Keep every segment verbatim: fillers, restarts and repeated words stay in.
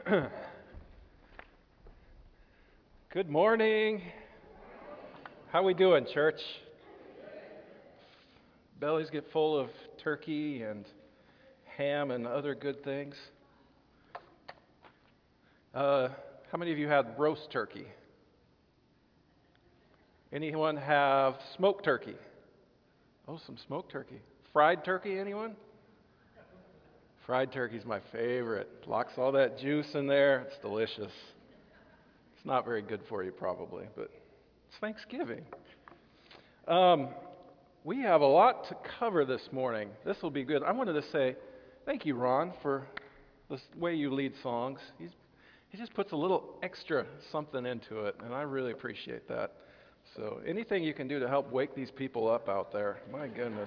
Good morning. How we doing, church? Bellies get full of turkey and ham and other good things. Uh, how many of you had roast turkey? Anyone have smoked turkey? Oh, some smoked turkey. Fried turkey, anyone? Fried turkey's my favorite. Locks all that juice in there. It's delicious. It's not very good for you probably, but it's Thanksgiving. Um, we have a lot to cover this morning. This will be good. I wanted to say thank you, Ron, for the way you lead songs. He's, he just puts a little extra something into it, and I really appreciate that. So anything you can do to help wake these people up out there, my goodness.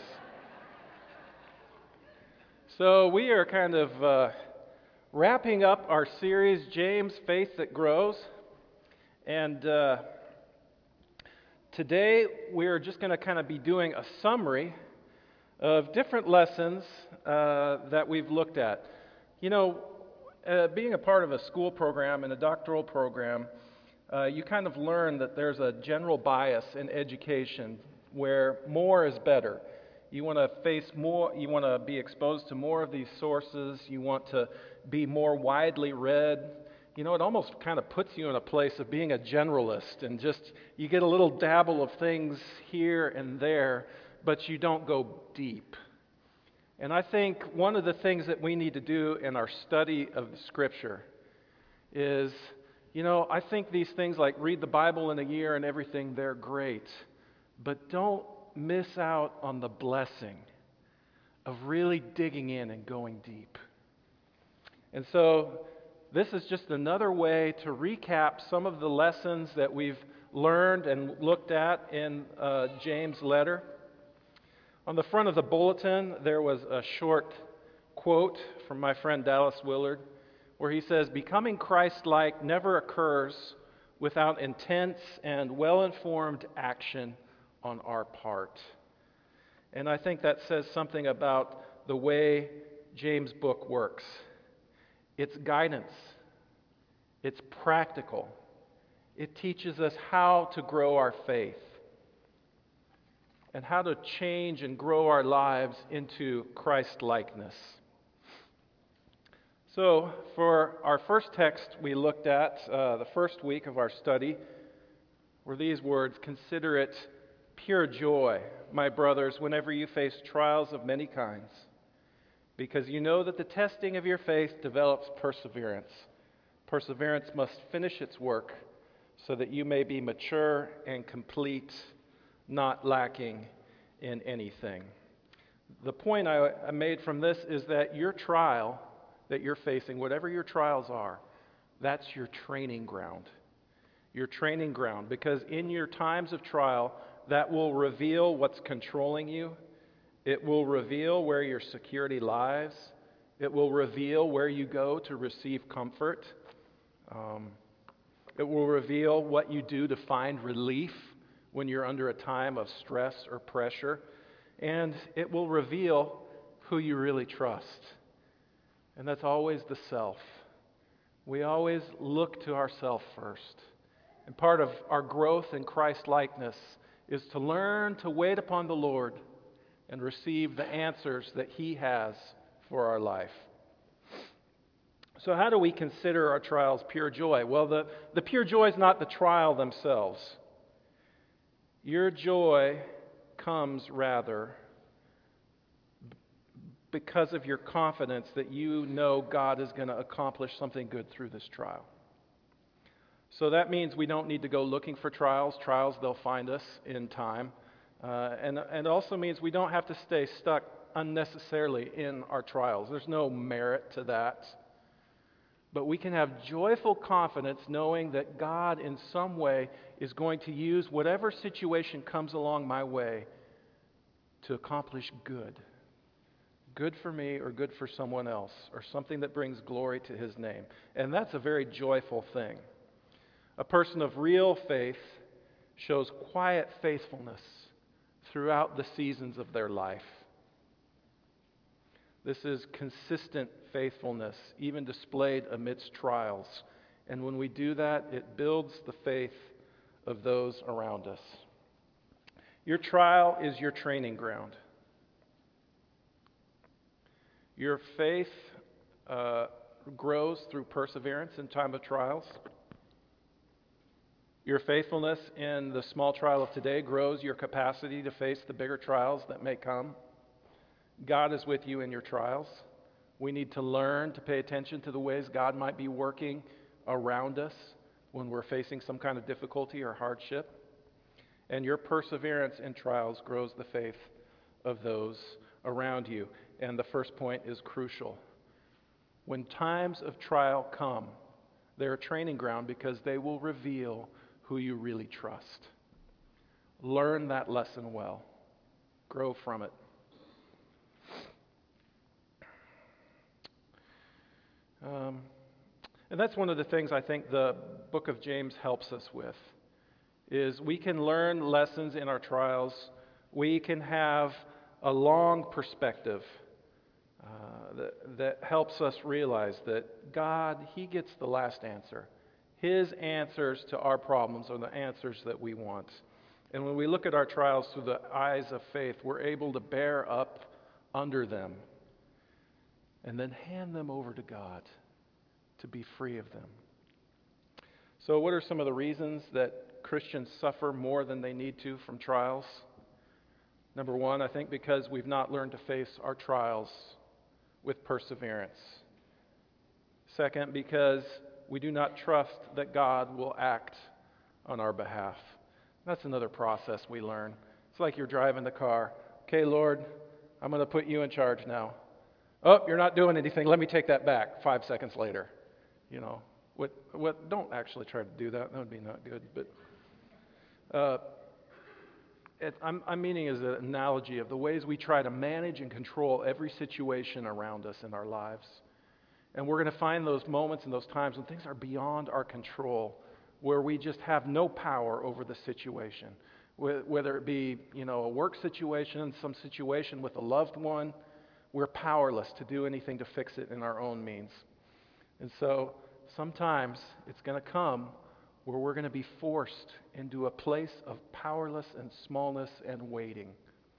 So we are kind of uh, wrapping up our series, James, Faith That Grows. And uh, today we're just going to kind of be doing a summary of different lessons uh, that we've looked at. You know, uh, being a part of a school program and a doctoral program, uh, you kind of learn that there's a general bias in education where more is better. You want to face more, you want to be exposed to more of these sources, you want to be more widely read. You know, it almost kind of puts you in a place of being a generalist and just, you get a little dabble of things here and there, but you don't go deep. And I think one of the things that we need to do in our study of the Scripture is, you know, I think these things like read the Bible in a year and everything, they're great, but don't miss out on the blessing of really digging in and going deep. And so this is just another way to recap some of the lessons that we've learned and looked at in uh, James' letter. On the front of the bulletin, there was a short quote from my friend Dallas Willard, where he says, "Becoming Christ-like never occurs without intense and well-informed action on our part." And I think that says something about the way James' book works. It's guidance. It's practical. It teaches us how to grow our faith and how to change and grow our lives into Christ-likeness. So, for our first text we looked at, uh, the first week of our study, were these words: "Consider it pure joy, my brothers, whenever you face trials of many kinds, because you know that the testing of your faith develops perseverance. Perseverance must finish its work, so that you may be mature and complete, not lacking in anything." The point I, I made from this is that your trial that you're facing, whatever your trials are, that's your training ground. Your training ground, because in your times of trial, that will reveal what's controlling you. It will reveal where your security lies. It will reveal where you go to receive comfort. Um, it will reveal what you do to find relief when you're under a time of stress or pressure. And it will reveal who you really trust. And that's always the self. We always look to ourselves first. And part of our growth in Christ-likeness is to learn to wait upon the Lord and receive the answers that He has for our life. So how do we consider our trials pure joy? Well, the, the pure joy is not the trial themselves. Your joy comes rather because of your confidence that you know God is going to accomplish something good through this trial. So that means we don't need to go looking for trials. Trials, they'll find us in time. Uh, and, and also means we don't have to stay stuck unnecessarily in our trials. There's no merit to that. But we can have joyful confidence knowing that God in some way is going to use whatever situation comes along my way to accomplish good. Good for me or good for someone else, or something that brings glory to His name. And that's a very joyful thing. A person of real faith shows quiet faithfulness throughout the seasons of their life. This is consistent faithfulness, even displayed amidst trials. And when we do that, it builds the faith of those around us. Your trial is your training ground. Your faith uh, grows through perseverance in time of trials. Your faithfulness in the small trial of today grows your capacity to face the bigger trials that may come. God is with you in your trials. We need to learn to pay attention to the ways God might be working around us when we're facing some kind of difficulty or hardship. And your perseverance in trials grows the faith of those around you. And the first point is crucial. When times of trial come, they're a training ground because they will reveal who you really trust. Learn that lesson well. Grow from it. Um, and that's one of the things I think the book of James helps us with, is we can learn lessons in our trials. We can have a long perspective uh, that, that helps us realize that God, He gets the last answer. His answers to our problems are the answers that we want. And when we look at our trials through the eyes of faith, we're able to bear up under them and then hand them over to God to be free of them. So what are some of the reasons that Christians suffer more than they need to from trials? Number one, I think because we've not learned to face our trials with perseverance. Second, because we do not trust that God will act on our behalf. That's another process we learn. It's like you're driving the car. Okay, Lord, I'm going to put you in charge now. Oh, you're not doing anything. Let me take that back. Five seconds later. You know, what? What? Don't actually try to do that. That would be not good. But uh, it, I'm, I'm meaning as an analogy of the ways we try to manage and control every situation around us in our lives. And we're going to find those moments and those times when things are beyond our control, where we just have no power over the situation. Whether it be, you know, a work situation, some situation with a loved one, we're powerless to do anything to fix it in our own means. And so sometimes it's going to come where we're going to be forced into a place of powerless and smallness and waiting.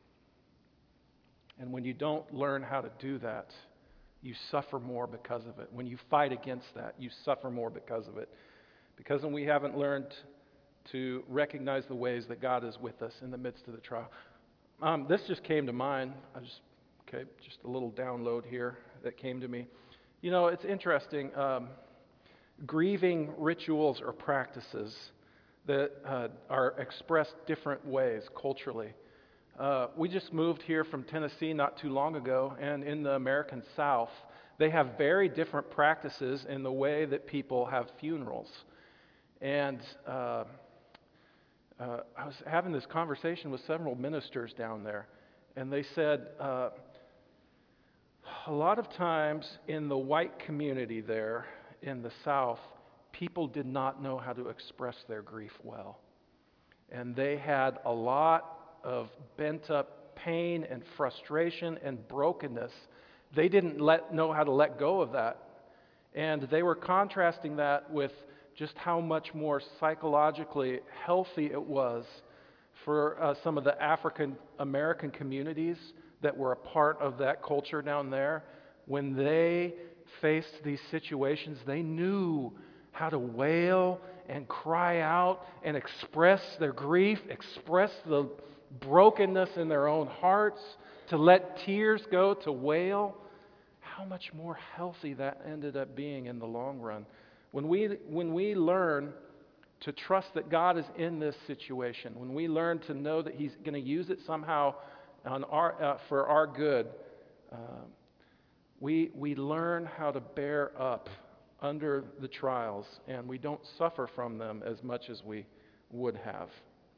And when you don't learn how to do that, you suffer more because of it. When you fight against that, you suffer more because of it. Because when we haven't learned to recognize the ways that God is with us in the midst of the trial. Um, this just came to mind. I just, okay, just a little download here that came to me. You know, it's interesting. Um, grieving rituals or practices that uh, are expressed different ways culturally. Uh, we just moved here from Tennessee not too long ago, and in the American South, they have very different practices in the way that people have funerals. And uh, uh, I was having this conversation with several ministers down there, and they said uh, a lot of times in the white community there in the South, people did not know how to express their grief well. And they had a lot of bent up pain and frustration and brokenness. They didn't let, know how to let go of that. And they were contrasting that with just how much more psychologically healthy it was for uh, some of the African American communities that were a part of that culture down there. When they faced these situations, they knew how to wail and cry out and express their grief, express the brokenness in their own hearts, to let tears go, to wail. How much more healthy that ended up being in the long run. When we, when we learn to trust that God is in this situation, when we learn to know that He's going to use it somehow on our, uh, for our good, uh, we, we learn how to bear up under the trials, and we don't suffer from them as much as we would have.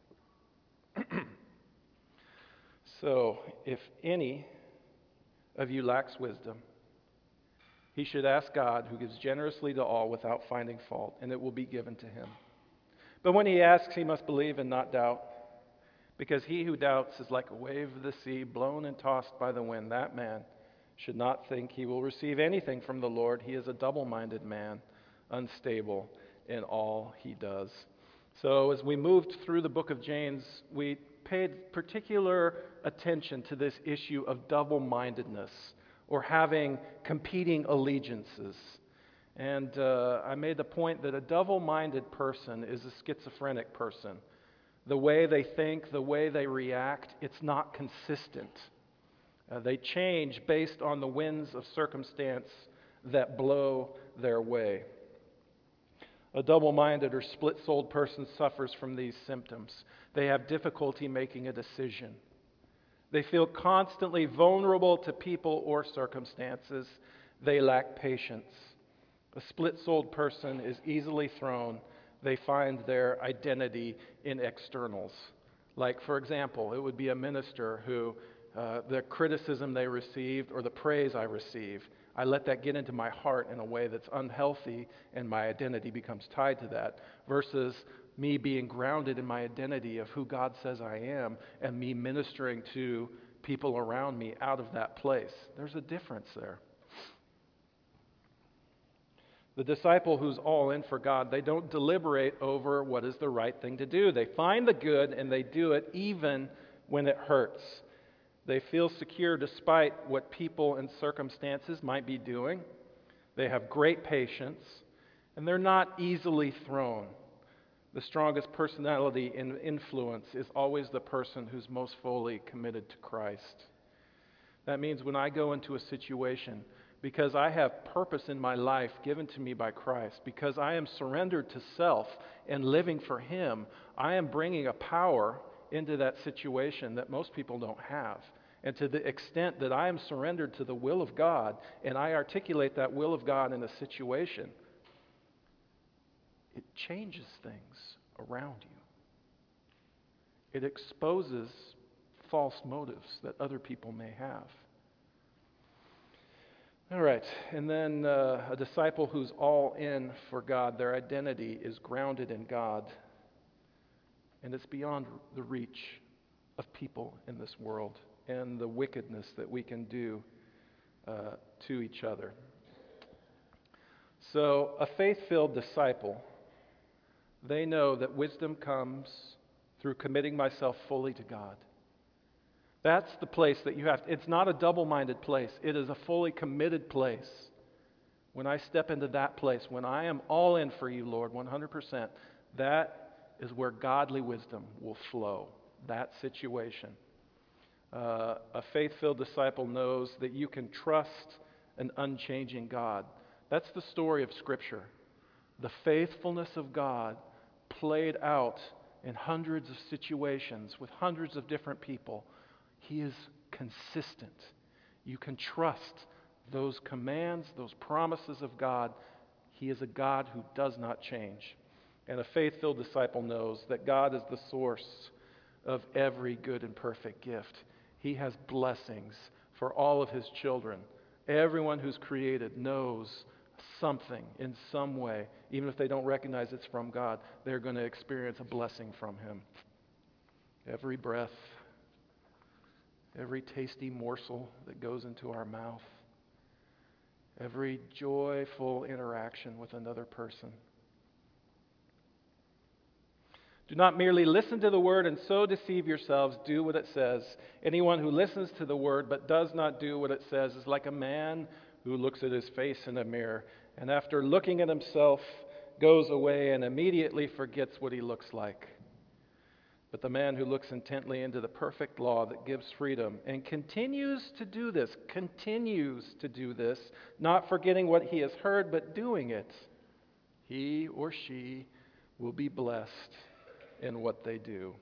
So, if any of you lacks wisdom, he should ask God, who gives generously to all without finding fault, and it will be given to him. But when he asks, he must believe and not doubt, because he who doubts is like a wave of the sea, blown and tossed by the wind. That man should not think he will receive anything from the Lord. He is a double-minded man, unstable in all he does. So as we moved through the book of James, we paid particular attention to this issue of double-mindedness, or having competing allegiances. And uh, I made the point that a double-minded person is a schizophrenic person. The way they think, the way they react, it's not consistent. Uh, they change based on the winds of circumstance that blow their way. A double-minded or split-souled person suffers from these symptoms. They have difficulty making a decision. They feel constantly vulnerable to people or circumstances. They lack patience. A split-souled person is easily thrown. They find their identity in externals. Like, for example, it would be a minister who, uh, the criticism they received or the praise I receive, I let that get into my heart in a way that's unhealthy, and my identity becomes tied to that, versus me being grounded in my identity of who God says I am, and me ministering to people around me out of that place. There's a difference there. The disciple who's all in for God, they don't deliberate over what is the right thing to do. They find the good and they do it even when it hurts. They feel secure despite what people and circumstances might be doing. They have great patience, and they're not easily thrown. The strongest personality and influence is always the person who's most fully committed to Christ. That means when I go into a situation, because I have purpose in my life given to me by Christ, because I am surrendered to self and living for Him, I am bringing a power into that situation that most people don't have. And to the extent that I am surrendered to the will of God, and I articulate that will of God in a situation, it changes things around you. It exposes false motives that other people may have. All right, and then uh, a disciple who's all in for God, their identity is grounded in God, and it's beyond the reach of people in this world and the wickedness that we can do uh, to each other. So, a faith-filled disciple, they know that wisdom comes through committing myself fully to God. That's the place that you have to, it's not a double-minded place. It is a fully committed place. When I step into that place, when I am all in for you, Lord, one hundred percent, that is where godly wisdom will flow, that situation. Uh, a faith-filled disciple knows that you can trust an unchanging God. That's the story of Scripture. The faithfulness of God played out in hundreds of situations with hundreds of different people. He is consistent. You can trust those commands, those promises of God. He is a God who does not change. And a faith-filled disciple knows that God is the source of every good and perfect gift. He has blessings for all of His children. Everyone who's created knows something in some way. Even if they don't recognize it's from God, they're going to experience a blessing from Him. Every breath, every tasty morsel that goes into our mouth, every joyful interaction with another person. Do not merely listen to the word and so deceive yourselves. Do what it says. Anyone who listens to the word but does not do what it says is like a man who looks at his face in a mirror and after looking at himself goes away and immediately forgets what he looks like. But the man who looks intently into the perfect law that gives freedom and continues to do this, continues to do this, not forgetting what he has heard, but doing it, he or she will be blessed in what they do.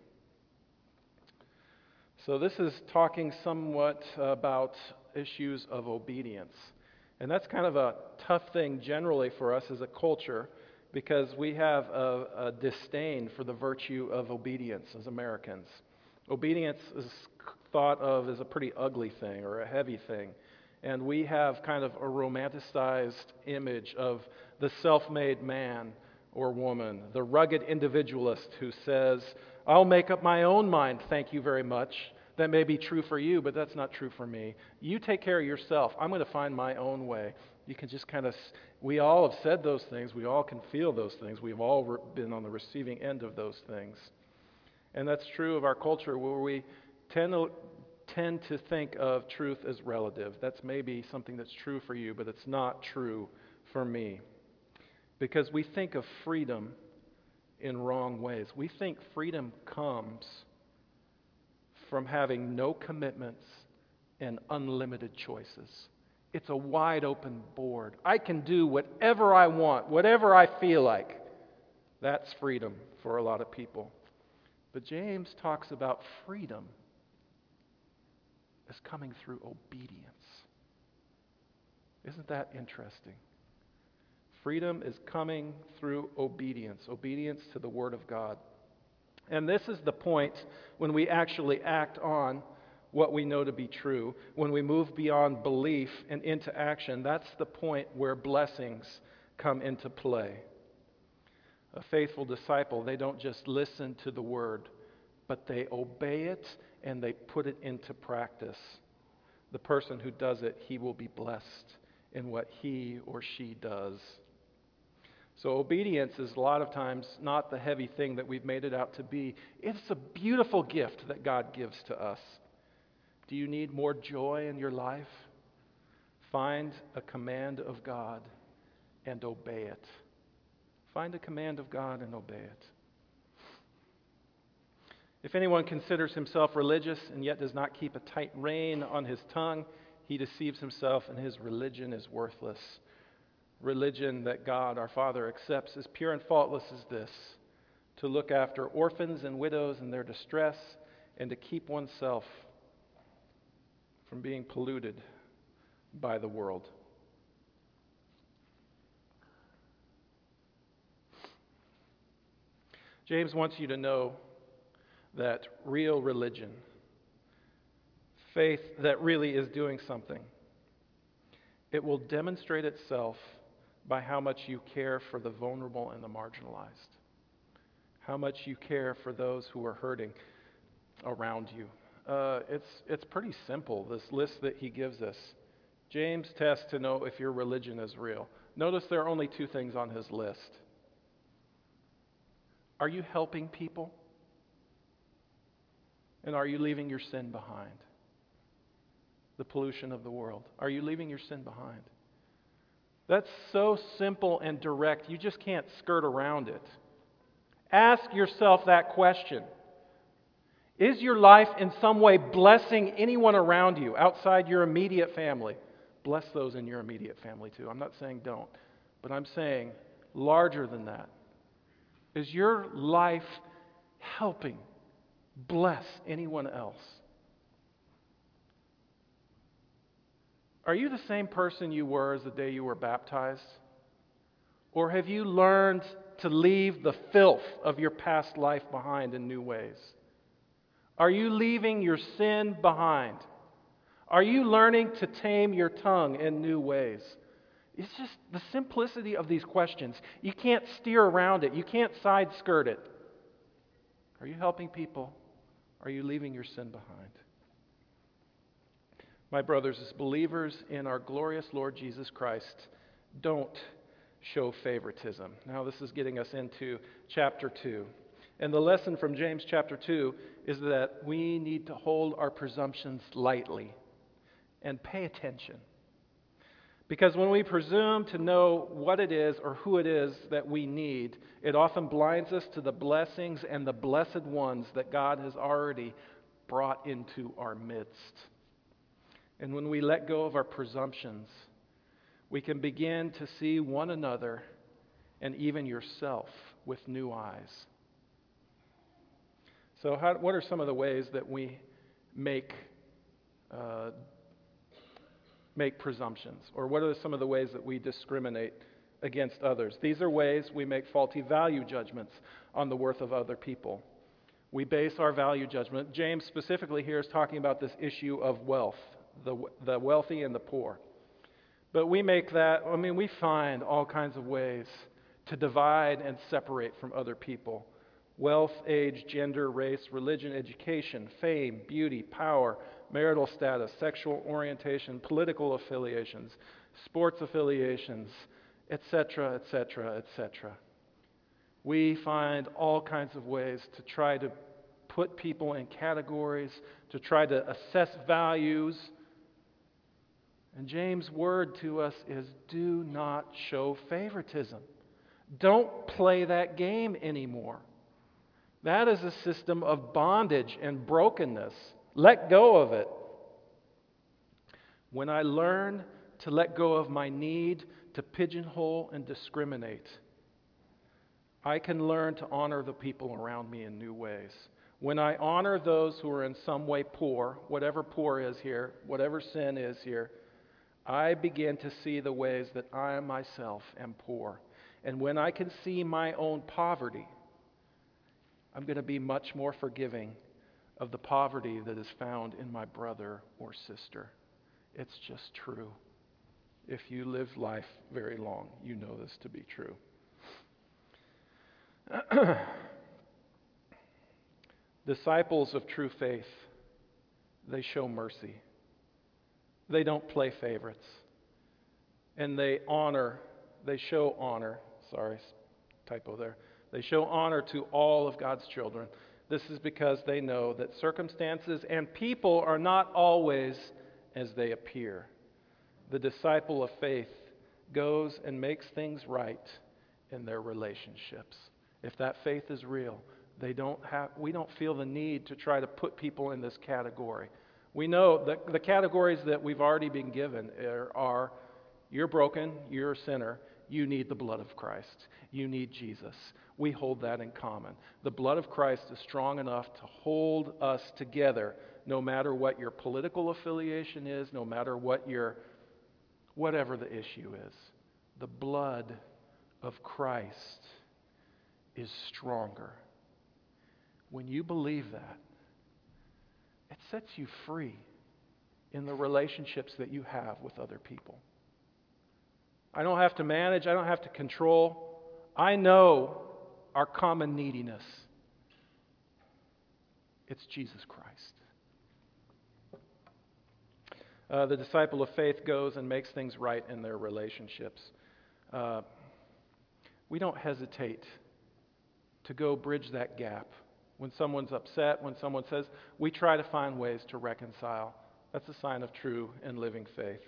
So this is talking somewhat about issues of obedience. And that's kind of a tough thing generally for us as a culture, because we have a, a disdain for the virtue of obedience as Americans. Obedience is thought of as a pretty ugly thing or a heavy thing. And we have kind of a romanticized image of the self-made man or woman, the rugged individualist who says, I'll make up my own mind, thank you very much. that may be true for you, but that's not true for me. You take care of yourself. I'm going to find my own way. You can just kind of, we all have said those things. We all can feel those things. We've all re- been on the receiving end of those things. And that's true of our culture, where we tend to, tend to think of truth as relative. That's maybe something that's true for you, but it's not true for me. Because we think of freedom in wrong ways. We think freedom comes from having no commitments and unlimited choices. It's a wide open board. I can do whatever I want, whatever I feel like. That's freedom for a lot of people. But James talks about freedom as coming through obedience. Isn't that interesting? Freedom is coming through obedience, obedience to the Word of God. And this is the point when we actually act on what we know to be true. When we move beyond belief and into action, that's the point where blessings come into play. A faithful disciple, they don't just listen to the Word, but they obey it and they put it into practice. The person who does it, he will be blessed in what he or she does. So obedience is a lot of times not the heavy thing that we've made it out to be. It's a beautiful gift that God gives to us. Do you need more joy in your life? Find a command of God and obey it. Find a command of God and obey it. If anyone considers himself religious and yet does not keep a tight rein on his tongue, he deceives himself and his religion is worthless. Religion that God, our Father, accepts as pure and faultless as this: to look after orphans and widows in their distress and to keep oneself from being polluted by the world. James wants you to know that real religion, faith that really is doing something, it will demonstrate itself by how much you care for the vulnerable and the marginalized, how much you care for those who are hurting around you. Uh, it's it's pretty simple, this list that he gives us. James tests to know if your religion is real. Notice there are only two things on his list. Are you helping people? And are you leaving your sin behind? The pollution of the world. Are you leaving your sin behind? That's so simple and direct, you just can't skirt around it. Ask yourself that question. Is your life in some way blessing anyone around you outside your immediate family? Bless those in your immediate family too. I'm not saying don't, but I'm saying larger than that. Is your life helping bless anyone else? Are you the same person you were as the day you were baptized? Or have you learned to leave the filth of your past life behind in new ways? Are you leaving your sin behind? Are you learning to tame your tongue in new ways? It's just the simplicity of these questions. You can't steer around it. You can't side skirt it. Are you helping people? Are you leaving your sin behind? My brothers, as believers in our glorious Lord Jesus Christ, don't show favoritism. Now, this is getting us into chapter two. And the lesson from James chapter two is that we need to hold our presumptions lightly and pay attention. Because when we presume to know what it is or who it is that we need, it often blinds us to the blessings and the blessed ones that God has already brought into our midst. And when we let go of our presumptions, we can begin to see one another and even yourself with new eyes. So how, what are some of the ways that we make uh, make presumptions? Or what are some of the ways that we discriminate against others? These are ways we make faulty value judgments on the worth of other people. We base our value judgment. James specifically here is talking about this issue of wealth, the, the wealthy and the poor. But we make that, I mean, we find all kinds of ways to divide and separate from other people. wealth, age, gender, race, religion, education, fame, beauty, power, marital status, sexual orientation, political affiliations, sports affiliations, et cetera, et cetera, et cetera. We find all kinds of ways to try to put people in categories, to try to assess values. And James' word to us is, do not show favoritism. Don't play that game anymore. That is a system of bondage and brokenness. Let go of it. When I learn to let go of my need to pigeonhole and discriminate, I can learn to honor the people around me in new ways. When I honor those who are in some way poor, whatever poor is here, whatever sin is here, I begin to see the ways that I myself am poor. And when I can see my own poverty, I'm going to be much more forgiving of the poverty that is found in my brother or sister. It's just true. If you live life very long, you know this to be true. Disciples of true faith, they show mercy. They don't play favorites. And they honor, they show honor, sorry, typo there. They show honor to all of God's children. This is because they know that circumstances and people are not always as they appear. The disciple of faith goes and makes things right in their relationships. If that faith is real, they don't have, we don't feel the need to try to put people in this category. We know that the categories that we've already been given are, are you're broken, you're a sinner, you need the blood of Christ, you need Jesus. We hold that in common. The blood of Christ is strong enough to hold us together no matter what your political affiliation is, no matter what your, whatever the issue is. The blood of Christ is stronger. When you believe that, it sets you free in the relationships that you have with other people. I don't have to manage, I don't have to control. I know our common neediness. It's Jesus Christ. Uh, the disciple of faith goes and makes things right in their relationships. Uh, we don't hesitate to go bridge that gap. When someone's upset, when someone says, we try to find ways to reconcile. That's a sign of true and living faith.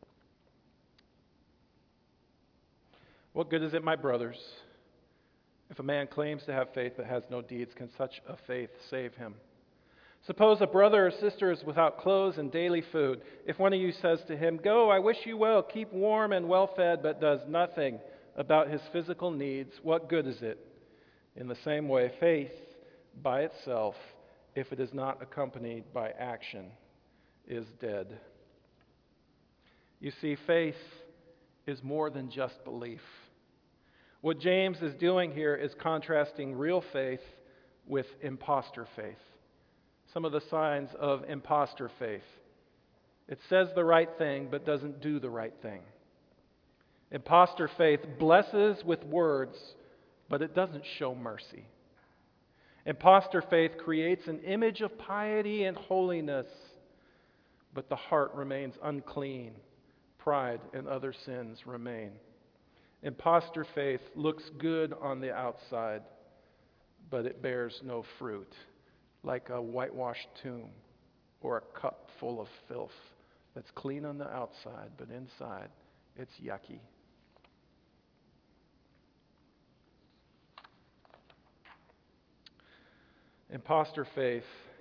What good is it, my brothers, if a man claims to have faith but has no deeds? Can such a faith save him? Suppose a brother or sister is without clothes and daily food. If one of you says to him, go, I wish you well, keep warm and well fed, but does nothing about his physical needs, what good is it? In the same way, faith by itself, if it is not accompanied by action, is dead. You see, faith is more than just belief. What James is doing here is contrasting real faith with imposter faith. Some of the signs of imposter faith. It says the right thing, but doesn't do the right thing. Imposter faith blesses with words, but it doesn't show mercy. Imposter faith creates an image of piety and holiness, but the heart remains unclean. Pride and other sins remain. Imposter faith looks good on the outside, but it bears no fruit, like a whitewashed tomb or a cup full of filth that's clean on the outside, but inside it's yucky. Imposter faith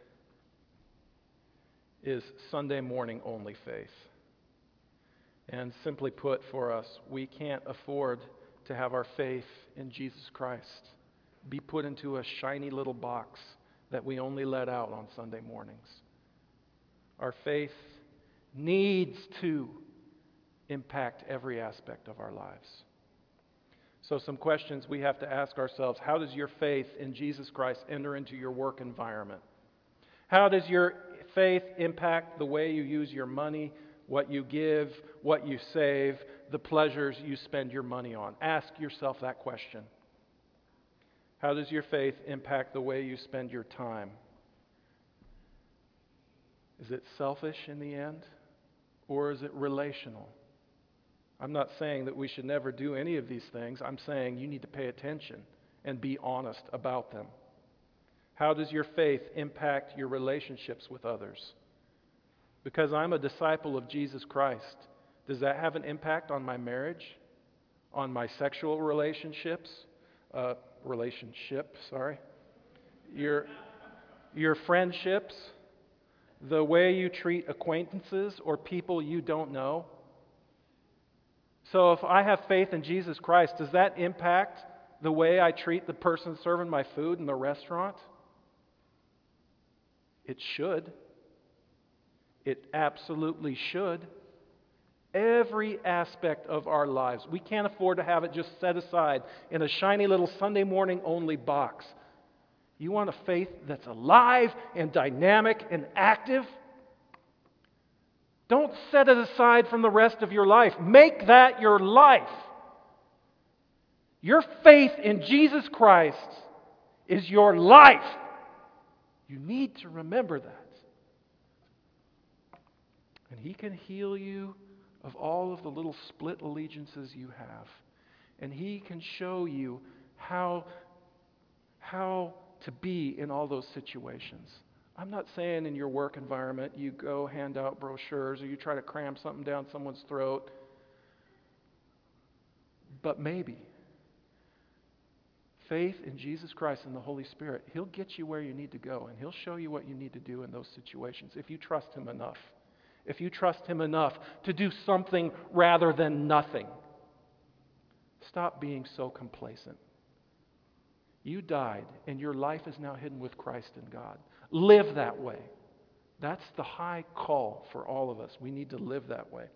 is Sunday morning only faith. And simply put for us, we can't afford to have our faith in Jesus Christ be put into a shiny little box that we only let out on Sunday mornings. Our faith needs to impact every aspect of our lives. So some questions we have to ask ourselves. How does your faith in Jesus Christ enter into your work environment? How does your faith impact the way you use your money, what you give, what you save, the pleasures you spend your money on? Ask yourself that question. How does your faith impact the way you spend your time? Is it selfish in the end, or is it relational? I'm not saying that we should never do any of these things. I'm saying you need to pay attention and be honest about them. How does your faith impact your relationships with others? Because I'm a disciple of Jesus Christ, does that have an impact on my marriage, on my sexual relationships, uh, relationship, sorry, your, your friendships, the way you treat acquaintances or people you don't know? So if I have faith in Jesus Christ, does that impact the way I treat the person serving my food in the restaurant? It should. It absolutely should. Every aspect of our lives. We can't afford to have it just set aside in a shiny little Sunday morning only box. You want a faith that's alive and dynamic and active? Don't set it aside from the rest of your life. Make that your life. Your faith in Jesus Christ is your life. You need to remember that. And He can heal you of all of the little split allegiances you have. And He can show you how, how to be in all those situations. I'm not saying in your work environment you go hand out brochures or you try to cram something down someone's throat. But maybe faith in Jesus Christ and the Holy Spirit, He'll get you where you need to go, and He'll show you what you need to do in those situations if you trust Him enough. If you trust Him enough to do something rather than nothing. Stop being so complacent. You died, and your life is now hidden with Christ in God. Live that way. That's the high call for all of us. We need to live that way.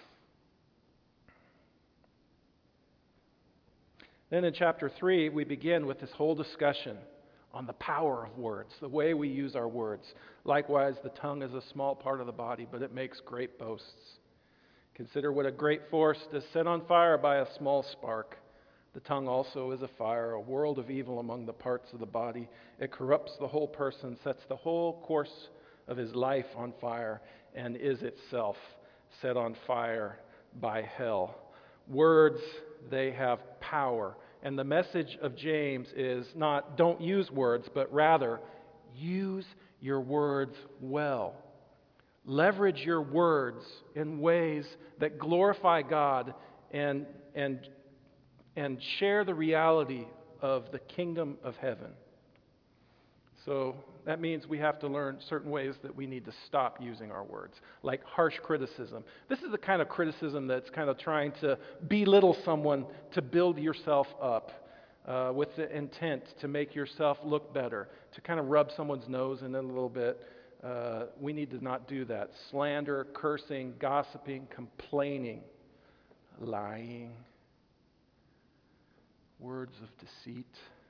Then in chapter three, we begin with this whole discussion on the power of words, the way we use our words. Likewise, the tongue is a small part of the body, but it makes great boasts. Consider what a great force is set on fire by a small spark. The tongue also is a fire, a world of evil among the parts of the body. It corrupts the whole person, sets the whole course of his life on fire, and is itself set on fire by hell. Words, they have power. And the message of James is not don't use words, but rather use your words well. Leverage your words in ways that glorify God and, and, and share the reality of the kingdom of heaven. So that means we have to learn certain ways that we need to stop using our words, like harsh criticism. This is the kind of criticism that's kind of trying to belittle someone to build yourself up uh, with the intent to make yourself look better, to kind of rub someone's nose in it a little bit. Uh, we need to not do that. Slander, cursing, gossiping, complaining, lying, words of deceit,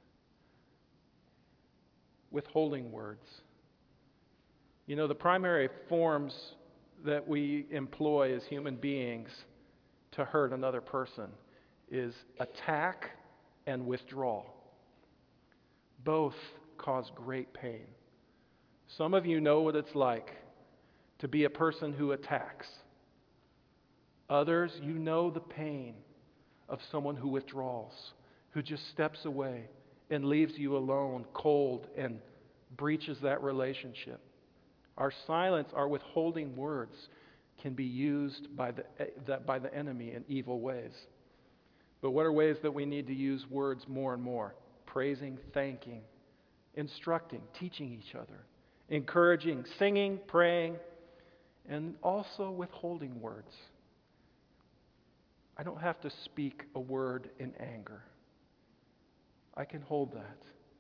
withholding words. You know, the primary forms that we employ as human beings to hurt another person is attack and withdrawal. Both cause great pain. Some of you know what it's like to be a person who attacks. Others, you know the pain of someone who withdraws, who just steps away and leaves you alone, cold, and breaches that relationship. Our silence, our withholding words can be used by the, that by the enemy in evil ways. But what are ways that we need to use words more and more? Praising, thanking, instructing, teaching each other, encouraging, singing, praying, and also withholding words. I don't have to speak a word in anger. I can hold that.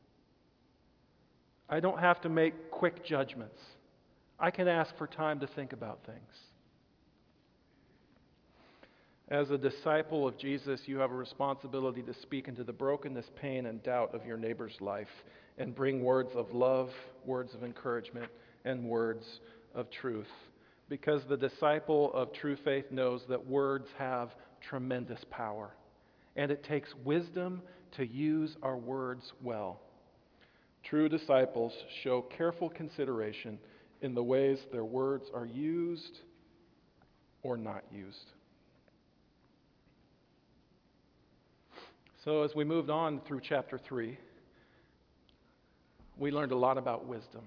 I don't have to make quick judgments. I can ask for time to think about things. As a disciple of Jesus, you have a responsibility to speak into the brokenness, pain, and doubt of your neighbor's life and bring words of love, words of encouragement, and words of truth. Because the disciple of true faith knows that words have tremendous power. and it takes wisdom to use our words well. True disciples show careful consideration in the ways their words are used or not used. So as we moved on through chapter three, we learned a lot about wisdom.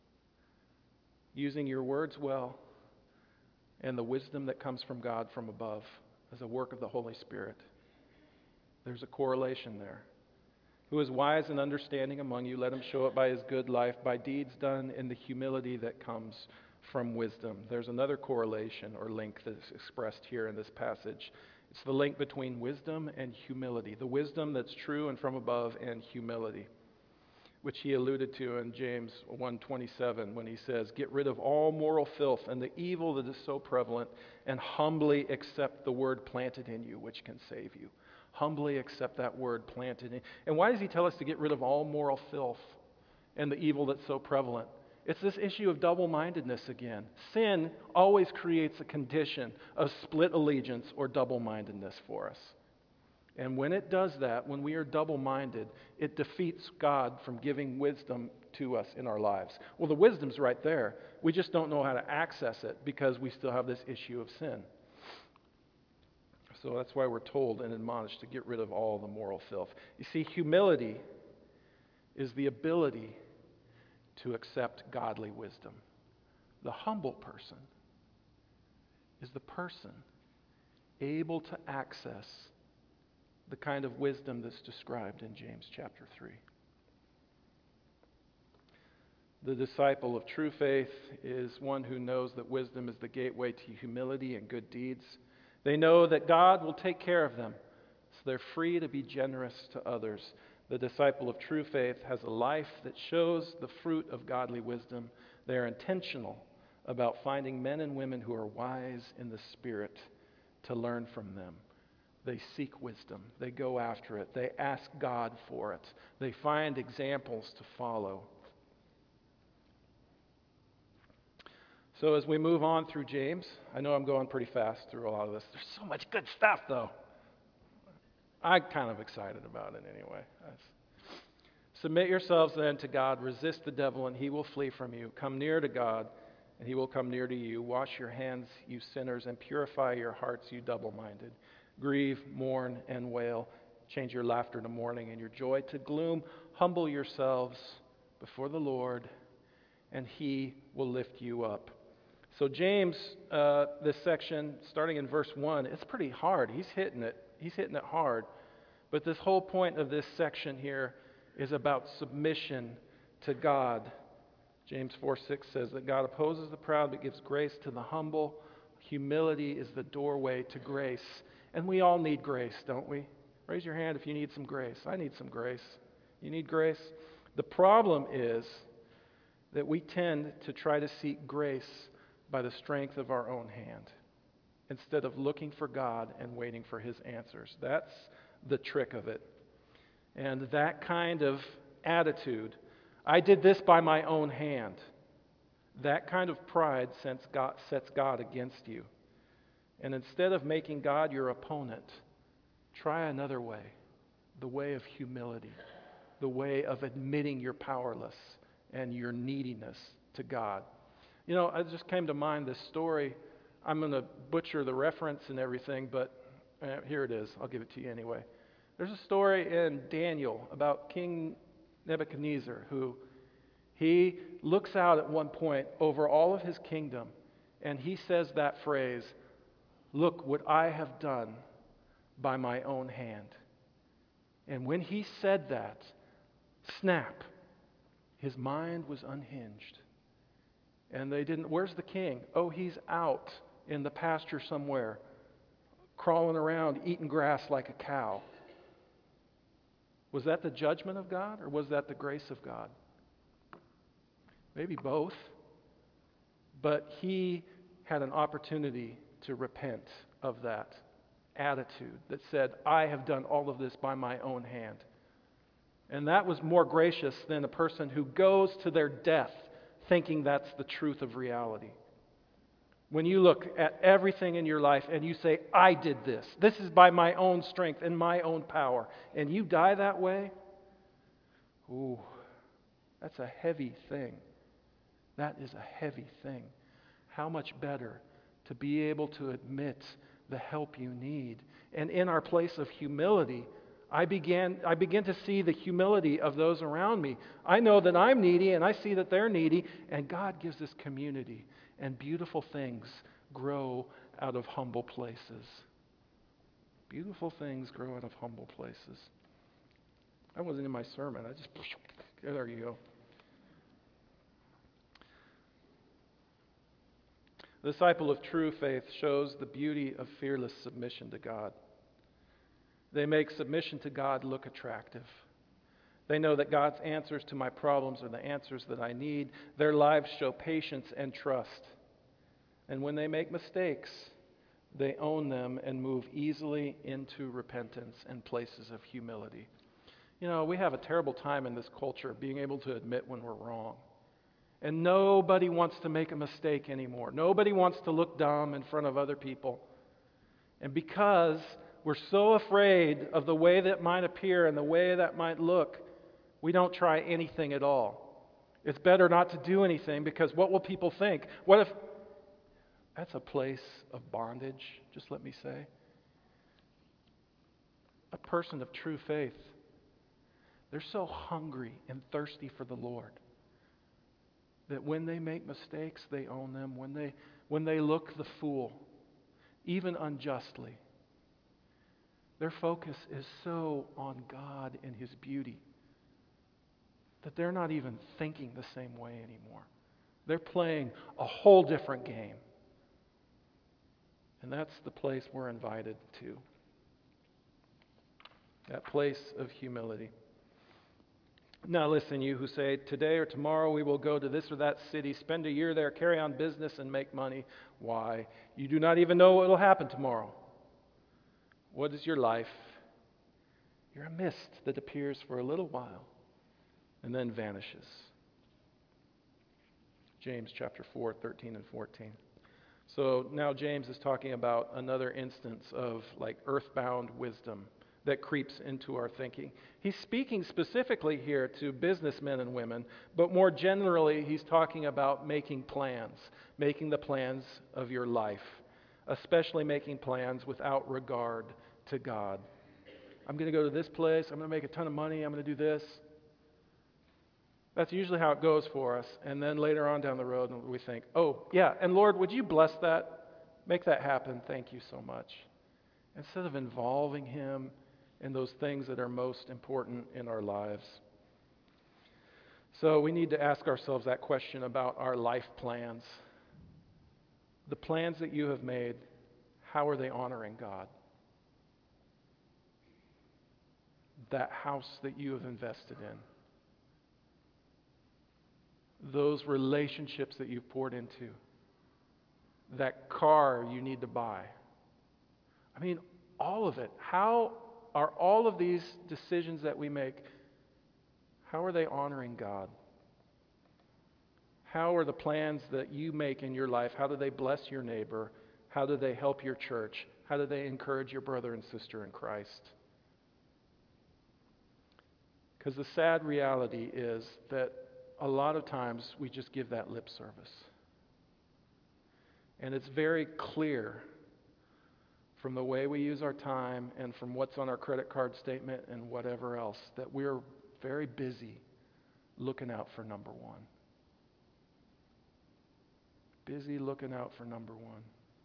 Using your words well and the wisdom that comes from God from above as a work of the Holy Spirit. There's a correlation there. Who is wise and understanding among you, let him show it by his good life, by deeds done in the humility that comes from wisdom. There's another correlation or link that's expressed here in this passage. It's the link between wisdom and humility. The wisdom that's true and from above, and humility, which he alluded to in James one twenty-seven when he says, "Get rid of all moral filth and the evil that is so prevalent, and humbly accept the word planted in you, which can save you." Humbly accept that word planted in. And why does he tell us to get rid of all moral filth and the evil that's so prevalent? It's this issue of double-mindedness again. Sin always creates a condition of split allegiance or double-mindedness for us. And when it does that, when we are double-minded, it defeats God from giving wisdom to us in our lives. Well, the wisdom's right there. We just don't know how to access it because we still have this issue of sin. So that's why we're told and admonished to get rid of all the moral filth. You see, humility is the ability to accept godly wisdom. The humble person is the person able to access the kind of wisdom that's described in James chapter three. The disciple of true faith is one who knows that wisdom is the gateway to humility and good deeds. They know that God will take care of them, so they're free to be generous to others. The disciple of true faith has a life that shows the fruit of godly wisdom. They are intentional about finding men and women who are wise in the Spirit to learn from them. They seek wisdom. They go after it. They ask God for it. They find examples to follow. So as we move on through James, I know I'm going pretty fast through a lot of this. There's so much good stuff, though. I'm kind of excited about it anyway. Submit yourselves then to God. Resist the devil, and he will flee from you. Come near to God, and he will come near to you. Wash your hands, you sinners, and purify your hearts, you double-minded. Grieve, mourn, and wail. Change your laughter to mourning and your joy to gloom. Humble yourselves before the Lord, and he will lift you up. So James, uh, this section, starting in verse one, it's pretty hard. He's hitting it. He's hitting it hard. But this whole point of this section here is about submission to God. James four six says that God opposes the proud but gives grace to the humble. Humility is the doorway to grace. And we all need grace, don't we? Raise your hand if you need some grace. I need some grace. You need grace? The problem is that we tend to try to seek grace by the strength of our own hand instead of looking for God and waiting for his answers. That's the trick of it. And that kind of attitude, I did this by my own hand, that kind of pride sets God, sets God against you. And instead of making God your opponent, try another way, the way of humility, the way of admitting you're powerless and your neediness to God. You know, it just came to mind this story. I'm going to butcher the reference and everything, but uh, here it is. I'll give it to you anyway. There's a story in Daniel about King Nebuchadnezzar, who he looks out at one point over all of his kingdom, and he says that phrase, "Look what I have done by my own hand." And when he said that, snap, his mind was unhinged. And they didn't, where's the king? Oh, he's out in the pasture somewhere, crawling around, eating grass like a cow. Was that the judgment of God, or was that the grace of God? Maybe both. But he had an opportunity to repent of that attitude that said, I have done all of this by my own hand. And that was more gracious than a person who goes to their death thinking that's the truth of reality. When you look at everything in your life and you say, I did this. This is by my own strength and my own power. And you die that way, ooh, that's a heavy thing. That is a heavy thing. How much better to be able to admit the help you need. And in our place of humility, I began I begin to see the humility of those around me. I know that I'm needy and I see that they're needy, and God gives us community, and beautiful things grow out of humble places. Beautiful things grow out of humble places. That wasn't in my sermon. I just there you go. The disciple of true faith shows the beauty of fearless submission to God. They make submission to God look attractive. They know that God's answers to my problems are the answers that I need. Their lives show patience and trust. And when they make mistakes, they own them and move easily into repentance and places of humility. You know, we have a terrible time in this culture being able to admit when we're wrong. And nobody wants to make a mistake anymore. Nobody wants to look dumb in front of other people. And because we're so afraid of the way that might appear and the way that might look, we don't try anything at all. It's better not to do anything because what will people think? What if... That's a place of bondage, just let me say. A person of true faith, they're so hungry and thirsty for the Lord that when they make mistakes, they own them. When they, when they look the fool, even unjustly, their focus is so on God and His beauty that they're not even thinking the same way anymore. They're playing a whole different game. And that's the place we're invited to. That place of humility. Now listen, you who say, today or tomorrow we will go to this or that city, spend a year there, carry on business, and make money. Why? You do not even know what will happen tomorrow. What is your life? You're a mist that appears for a little while and then vanishes. James chapter four, thirteen and fourteen. So now James is talking about another instance of like earthbound wisdom that creeps into our thinking. He's speaking specifically here to businessmen and women, but more generally he's talking about making plans, making the plans of your life, especially making plans without regard to God. I'm going to go to this place, I'm going to make a ton of money, I'm going to do this. That's usually how it goes for us. And then later on down the road, we think, oh, yeah, and Lord, would you bless that? Make that happen. Thank you so much. Instead of involving Him in those things that are most important in our lives. So we need to ask ourselves that question about our life plans. The plans that you have made, how are they honoring God? That house that you have invested in. Those relationships that you've poured into, that car you need to buy. I mean, all of it. How are all of these decisions that we make, how are they honoring God? How are the plans that you make in your life, how do they bless your neighbor? How do they help your church? How do they encourage your brother and sister in Christ? Because the sad reality is that a lot of times we just give that lip service. And it's very clear from the way we use our time and from what's on our credit card statement and whatever else that we're very busy looking out for number one. Busy looking out for number one.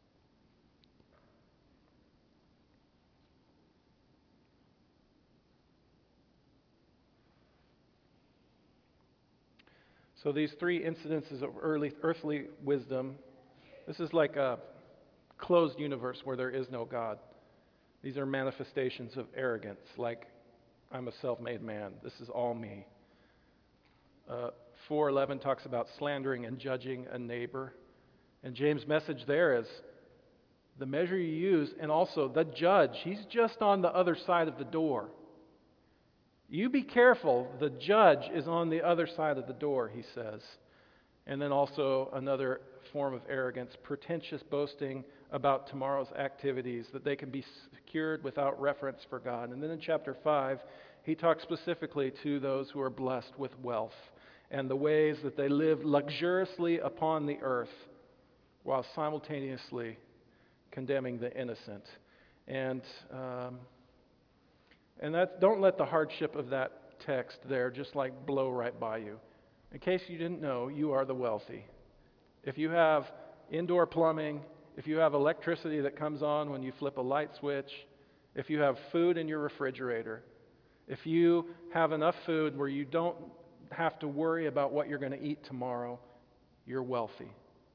So these three incidences of early earthly wisdom, this is like a closed universe where there is no God. These are manifestations of arrogance, like I'm a self-made man. This is all me. Uh, four eleven talks about slandering and judging a neighbor. And James' message there is the measure you use, and also the judge, he's just on the other side of the door. You be careful, the judge is on the other side of the door, he says. And then also another form of arrogance, pretentious boasting about tomorrow's activities, that they can be secured without reference for God. And then in chapter five, he talks specifically to those who are blessed with wealth and the ways that they live luxuriously upon the earth while simultaneously condemning the innocent. And um, and that, don't let the hardship of that text there just like blow right by you. In case you didn't know, you are the wealthy. If you have indoor plumbing, if you have electricity that comes on when you flip a light switch, if you have food in your refrigerator, if you have enough food where you don't have to worry about what you're going to eat tomorrow, you're wealthy.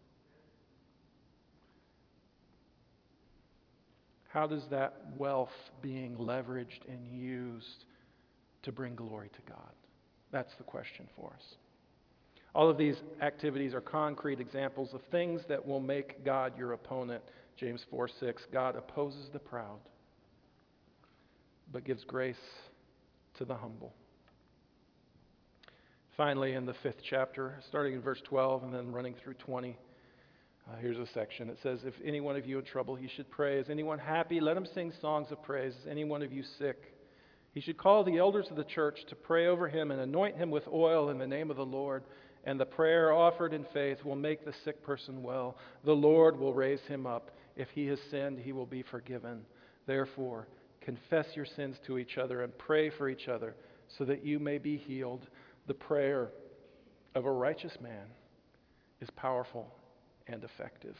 How does that wealth being leveraged and used to bring glory to God? That's the question for us. All of these activities are concrete examples of things that will make God your opponent. James four six, God opposes the proud, but gives grace to the humble. Finally, in the fifth chapter, starting in verse twelve and then running through twenty, uh, here's a section. It says, if any one of you in trouble, he should pray. Is anyone happy? Let him sing songs of praise. Is any one of you sick? He should call the elders of the church to pray over him and anoint him with oil in the name of the Lord. And the prayer offered in faith will make the sick person well. The Lord will raise him up. If he has sinned, he will be forgiven. Therefore, confess your sins to each other and pray for each other so that you may be healed. The prayer of a righteous man is powerful and effective.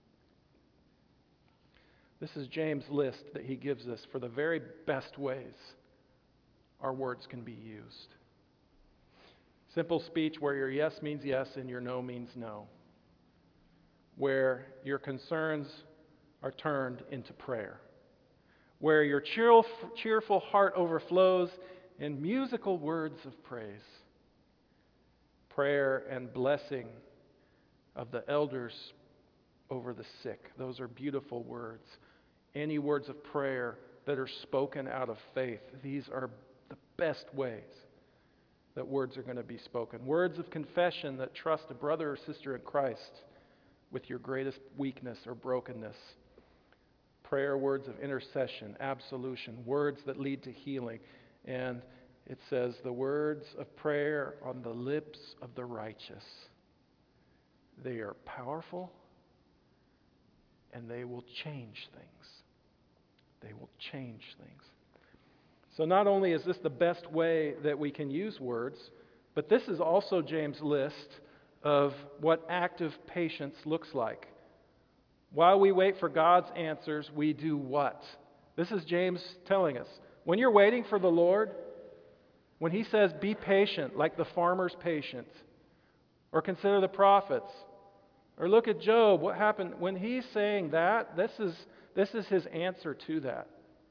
This is James' list that he gives us for the very best ways our words can be used. Simple speech where your yes means yes and your no means no. Where your concerns are turned into prayer. Where your cheerful heart overflows in musical words of praise. Prayer and blessing of the elders over the sick. Those are beautiful words. Any words of prayer that are spoken out of faith. These are the best ways that words are going to be spoken. Words of confession that trust a brother or sister in Christ with your greatest weakness or brokenness. Prayer words of intercession, absolution, words that lead to healing. And it says, the words of prayer on the lips of the righteous. They are powerful and they will change things. They will change things. So not only is this the best way that we can use words, but this is also James' list of what active patience looks like. While we wait for God's answers, we do what? This is James telling us. When you're waiting for the Lord, when he says be patient like the farmer's patient, or consider the prophets, or look at Job, what happened? When he's saying that, this is, this is his answer to that.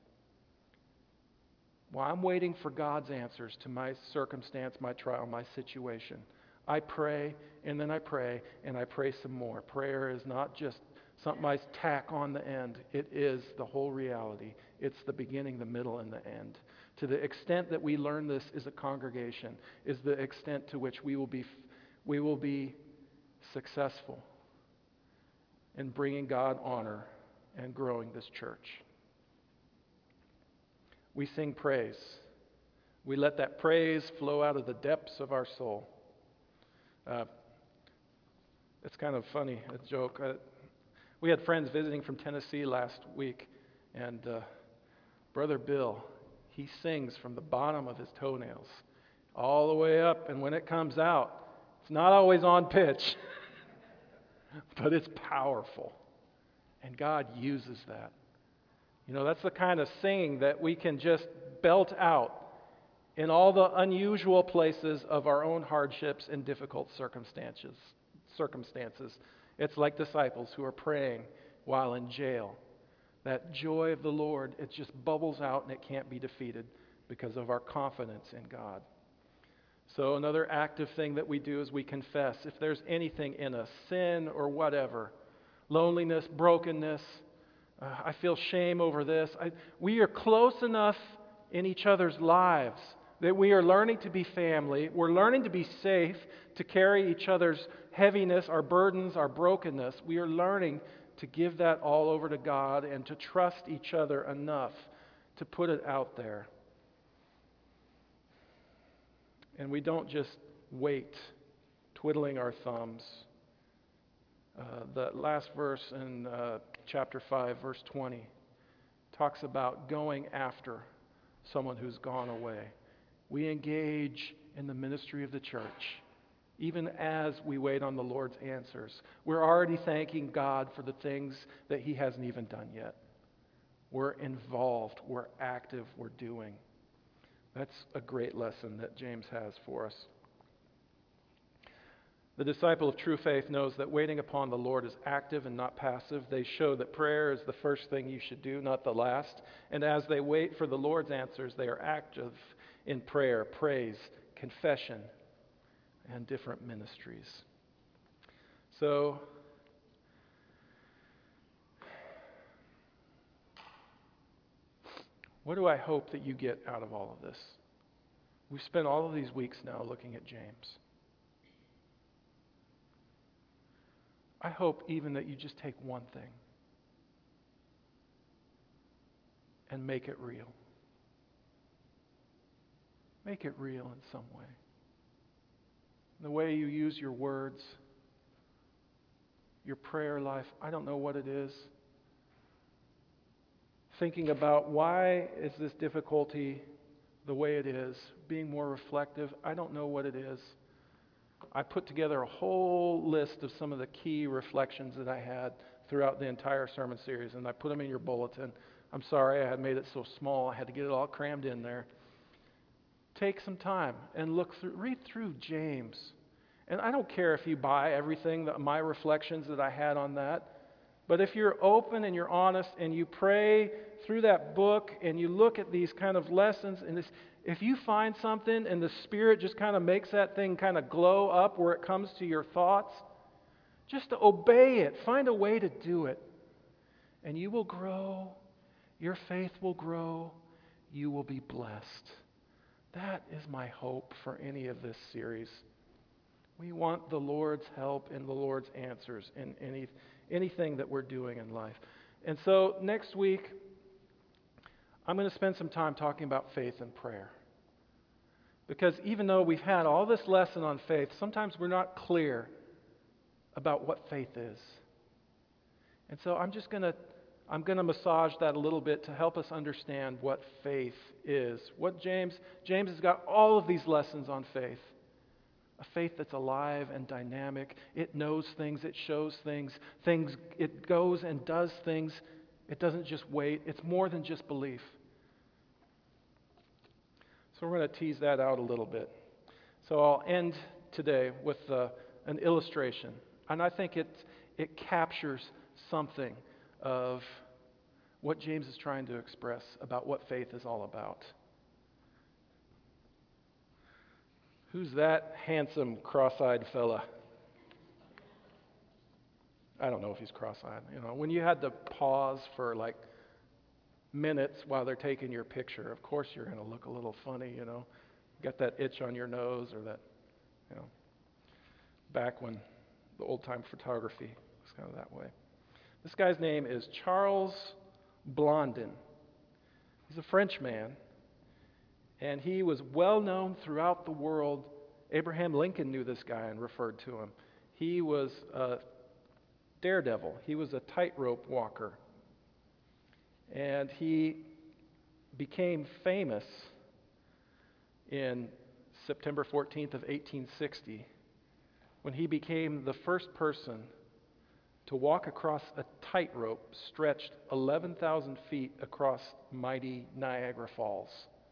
Well, I'm waiting for God's answers to my circumstance, my trial, my situation. I pray, and then I pray, and I pray some more. Prayer is not just something I tack on the end. It is the whole reality. It's the beginning, the middle, and the end. To the extent that we learn this as a congregation is the extent to which we will be, we will be successful in bringing God honor and growing this church. We sing praise. We let that praise flow out of the depths of our soul. Uh, it's kind of funny, a joke. Uh, we had friends visiting from Tennessee last week, and uh, Brother Bill, he sings from the bottom of his toenails all the way up, and when it comes out, it's not always on pitch, but it's powerful. And God uses that. You know, that's the kind of singing that we can just belt out in all the unusual places of our own hardships and difficult circumstances. Circumstances. It's like disciples who are praying while in jail. That joy of the Lord, it just bubbles out and it can't be defeated because of our confidence in God. So another active thing that we do is we confess. If there's anything in us, sin or whatever, loneliness, brokenness, uh, I feel shame over this. I, we are close enough in each other's lives that we are learning to be family. We're learning to be safe, to carry each other's heaviness, our burdens, our brokenness. We are learning to give that all over to God and to trust each other enough to put it out there. And we don't just wait, twiddling our thumbs. Uh, the last verse in uh, chapter five, verse twenty, talks about going after someone who's gone away. We engage in the ministry of the church, even as we wait on the Lord's answers. We're already thanking God for the things that He hasn't even done yet. We're involved, we're active, we're doing. That's a great lesson that James has for us. The disciple of true faith knows that waiting upon the Lord is active and not passive. They show that prayer is the first thing you should do, not the last. And as they wait for the Lord's answers, they are active in prayer, praise, confession, and different ministries. So, what do I hope that you get out of all of this? We've spent all of these weeks now looking at James. I hope even that you just take one thing and make it real. Make it real in some way. The way you use your words, your prayer life, I don't know what it is. Thinking about why is this difficulty the way it is, being more reflective, I don't know what it is. I put together a whole list of some of the key reflections that I had throughout the entire sermon series, and I put them in your bulletin. I'm sorry I had made it so small. I had to get it all crammed in there. Take some time and look through, read through James. And I don't care if you buy everything, that my reflections that I had on that. But if you're open and you're honest and you pray through that book and you look at these kind of lessons, and this, if you find something and the Spirit just kind of makes that thing kind of glow up where it comes to your thoughts, just to obey it. Find a way to do it. And you will grow. Your faith will grow. You will be blessed. That is my hope for any of this series. We want the Lord's help and the Lord's answers in any anything that we're doing in life. And so next week, I'm going to spend some time talking about faith and prayer. Because even though we've had all this lesson on faith, sometimes we're not clear about what faith is. And so I'm just going to I'm going to massage that a little bit to help us understand what faith is. What James James has got all of these lessons on faith. A faith that's alive and dynamic. It knows things, it shows things, things it goes and does things. It doesn't just wait. It's more than just belief. So we're going to tease that out a little bit. So I'll end today with uh, an illustration. And I think it it captures something of what James is trying to express about what faith is all about. Who's that handsome, cross-eyed fella? I don't know if he's cross-eyed. You know, when you had to pause for like minutes while they're taking your picture, of course you're going to look a little funny, you know. Got that itch on your nose or that, you know, back when the old-time photography was kind of that way. This guy's name is Charles Blondin. He's a French man. And he was well known throughout the world. Abraham Lincoln knew this guy and referred to him. He was a daredevil. He was a tightrope walker. And he became famous in September fourteenth of eighteen sixty when he became the first person to walk across a tightrope stretched eleven thousand feet across mighty Niagara Falls.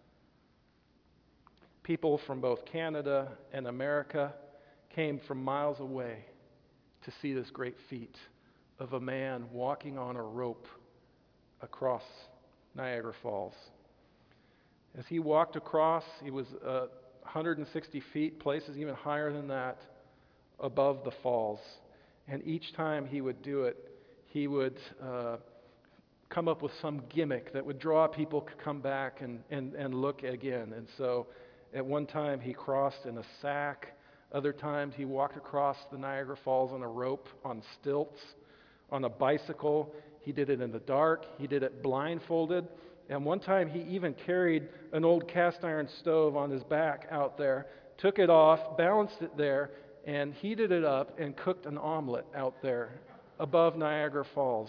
People from both Canada and America came from miles away to see this great feat of a man walking on a rope across Niagara Falls. As he walked across, he was uh, one hundred sixty feet, places even higher than that, above the falls. And each time he would do it, he would uh, come up with some gimmick that would draw people to come back and, and, and look again. And so At one time, he crossed in a sack. Other times, he walked across the Niagara Falls on a rope, on stilts, on a bicycle. He did it in the dark. He did it blindfolded. And one time, he even carried an old cast iron stove on his back out there, took it off, balanced it there, and heated it up and cooked an omelet out there above Niagara Falls.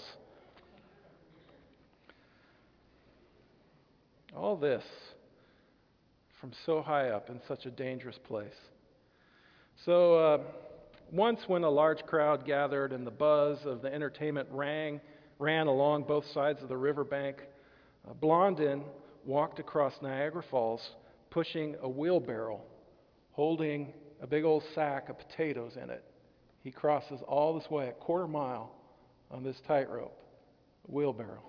All this from so high up in such a dangerous place. So uh, once when a large crowd gathered and the buzz of the entertainment rang, ran along both sides of the riverbank, uh, Blondin walked across Niagara Falls pushing a wheelbarrow, holding a big old sack of potatoes in it. He crosses all this way, a quarter mile on this tightrope, a wheelbarrow.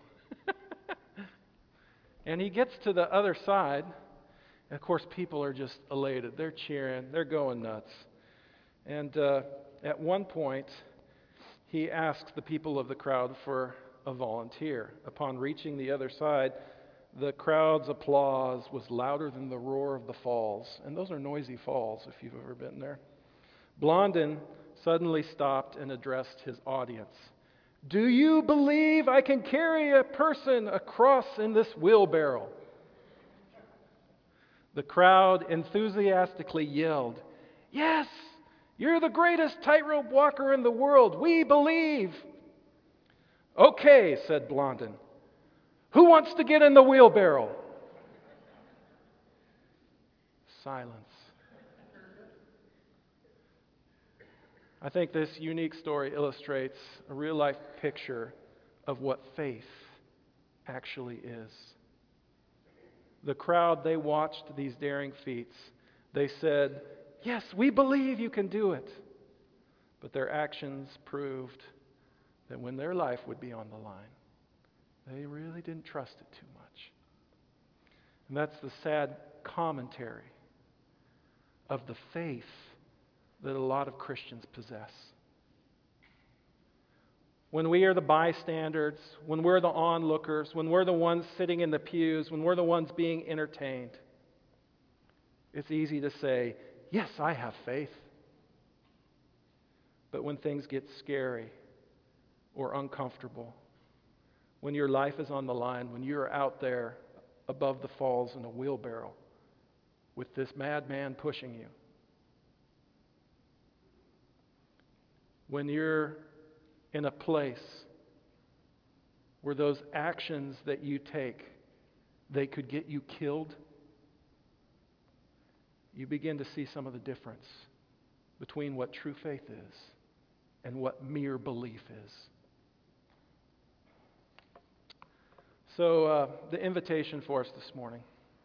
And he gets to the other side, and of course people are just elated. They're cheering, they're going nuts. And uh, at one point, he asks the people of the crowd for a volunteer. Upon reaching the other side, the crowd's applause was louder than the roar of the falls. And those are noisy falls, if you've ever been there. Blondin suddenly stopped and addressed his audience. "Do you believe I can carry a person across in this wheelbarrow?" The crowd enthusiastically yelled, "Yes! You're the greatest tightrope walker in the world. We believe." "Okay," said Blondin. "Who wants to get in the wheelbarrow?" Silence. I think this unique story illustrates a real-life picture of what faith actually is. The crowd, they watched these daring feats. They said, "Yes, we believe you can do it." But their actions proved that when their life would be on the line, they really didn't trust it too much. And that's the sad commentary of the faith that a lot of Christians possess. When we are the bystanders, when we're the onlookers, when we're the ones sitting in the pews, when we're the ones being entertained, it's easy to say, "Yes, I have faith." But when things get scary or uncomfortable, when your life is on the line, when you're out there above the falls in a wheelbarrow with this madman pushing you, when you're in a place where those actions that you take, they could get you killed, you begin to see some of the difference between what true faith is and what mere belief is. So, uh, the invitation for us this morning.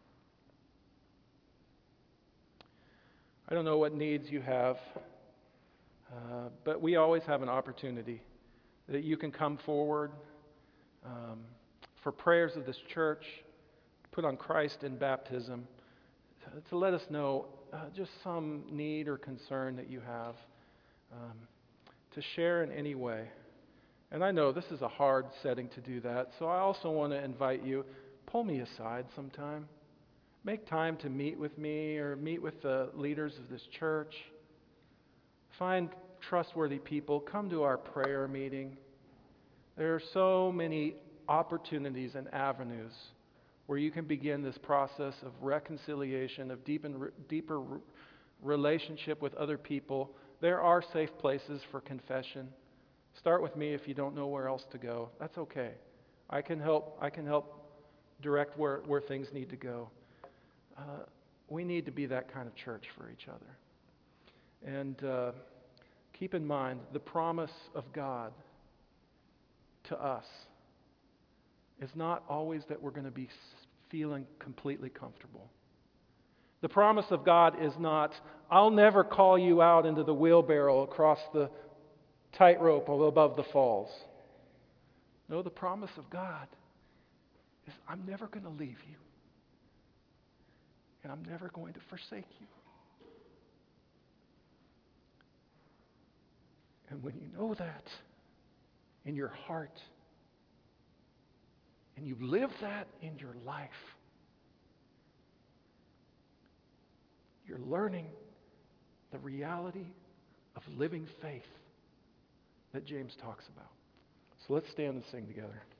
I don't know what needs you have, uh, but we always have an opportunity that you can come forward um, for prayers of this church, put on Christ in baptism, to, to let us know uh, just some need or concern that you have, um, to share in any way. And I know this is a hard setting to do that, so I also want to invite you, pull me aside sometime. Make time to meet with me or meet with the leaders of this church. Find trustworthy people. Come to our prayer meeting. There are so many opportunities and avenues where you can begin this process of reconciliation, of deep and re- deeper re- relationship with other people. There are safe places for confession. Start with me if you don't know where else to go. That's okay. I can help. I can help direct where, where things need to go. Uh, we need to be that kind of church for each other. And uh, keep in mind the promise of God to us is not always that we're going to be feeling completely comfortable. The promise of God is not, "I'll never call you out into the wheelbarrow across the tightrope above the falls." No, the promise of God is, "I'm never going to leave you. And I'm never going to forsake you." And when you know that in your heart, and you live that in your life, you're learning the reality of living faith that James talks about. So let's stand and sing together.